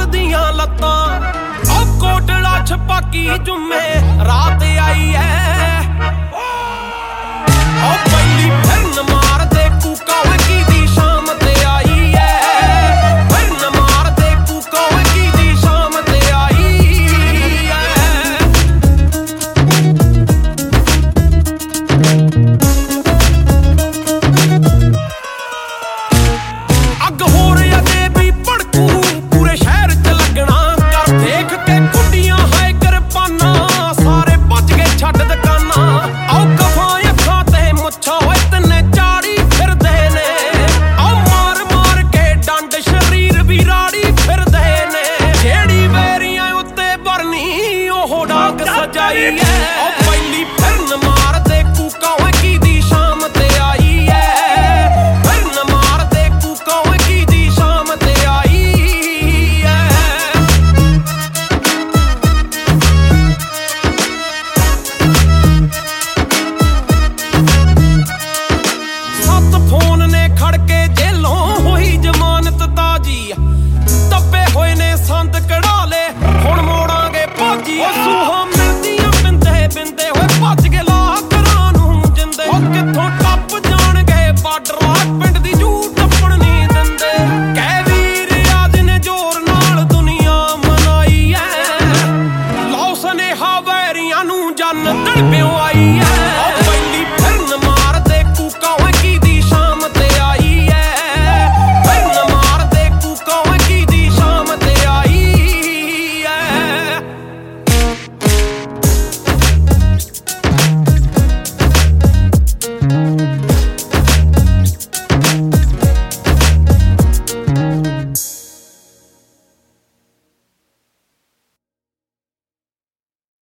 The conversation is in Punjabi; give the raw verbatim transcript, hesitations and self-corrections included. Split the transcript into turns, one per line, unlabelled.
ਚੱਲਦੀਆਂ ਲੱਤਾਂ ਉਹ ਕੋਟੜਾ ਛਪਾਕੀ ਜੁਮੇ ਰਾਤ ਆਈ ਐ ਉਹ ਪਹਿਲੀ ਫਿਰਨ ਮਾਰਦੇ ਕੂਕਾਂ ਕੀ ਦੀ ਸ਼ਾਮ ਤੇ ਆਈ ਐ ਫਿਰਨ ਮਾਰਦੇ ਕੂਕਾਂ ਕੀ ਦੀ ਸ਼ਾਮ ਤੇ ਆਈ ਐ ਅੱਗ ਹੋਰ ਅਜੇ ਵੀ ਭੜਕੂ ਪੂਰੇ ਸ਼ਹਿਰ ਚ ਲੱਗਣਾ ਕਰ ਦੇਖ ਕੇ ਕੁੱਡੀਆਂ ਹੈ ਕਿਰਪਾਨਾਂ ਸਾਰੇ ਭੱਜ ਕੇ ਛੱਡ ਦੁਕਾਨਾਂ ਆਓ ਕਫਾਂ ਅੱਖਾਂ ਤੇ ਮੁੱਛਾਂ ਹੋਏ ਤਨੇ ਚਾੜੀ ਫਿਰਦੇ ਨੇ ਆਓ ਮਾਰ ਮਾਰ ਕੇ ਡੰਡ ਸ਼ਰੀਰ ਵੀ ਰਾੜੀ ਫਿਰਦੇ ਨੇ ਜਿਹੜੀ ਵੇਰੀਆਂ ਉੱਤੇ ਬਰਨੀ ਉਹ ਡਾਕ ਸਜਾਈ ਐ ਉਹ ਪਹਿਲੀ ਫਿਰਨ ਮਾਰਦੇ ਕੂਕਾਂ ਕੀ ਦੀ ਸ਼ਾਮ ਤੇ ਆਈ ਐ ਫਿਰਨ ਮਾਰਦੇ ਕੂਕਾਂ ਕੀ ਦੀ ਸ਼ਾਮ ਤੇ ਆਈ ਐ ਸੱਤ ਫੋਨ ਨੇ ਖੜ ਕੇ ਜੇਲੋਂ ਹੋਈ ਜ਼ਮਾਨਤ ਤਾਜੀ ਦੱਬੇ ਹੋਏ ਨੇ ਸੰਦ ਕਢਾ ਲੇ ਹੁਣ ਮੋੜਾਂਗੇ ਭਾਜੀ ਉਹ ਸੂਹਾਂ ਮਿਲਦੀਆਂ ਬਿੰਦੇ ਬਿੰਦੇ ਹੋਏ ਭੱਜ ਕੇ ਲਾ ਘਰਾਂ ਨੂੰ ਜਿੰਦੇ ਉਹ ਕਿੱਥੋਂ ਟੱਪ ਜਾਣਗੇ ਬਾਰਡਰਾਂ ਪਿੰਡ ਦੀ ਜੂ ਟੱਪਣ ਨਹੀਂ ਦਿੰਦੇ ਕਹਿ ਵੀਰ ਆਜ ਨੇ ਜ਼ੋਰ ਨਾਲ ਦੁਨੀਆ ਮਨਾਈ ਐ ਲਓ ਸੁਨੇਹਾ ਵੈਰੀਆਂ ਨੂੰ ਜਨ ਤੜਪਿਓ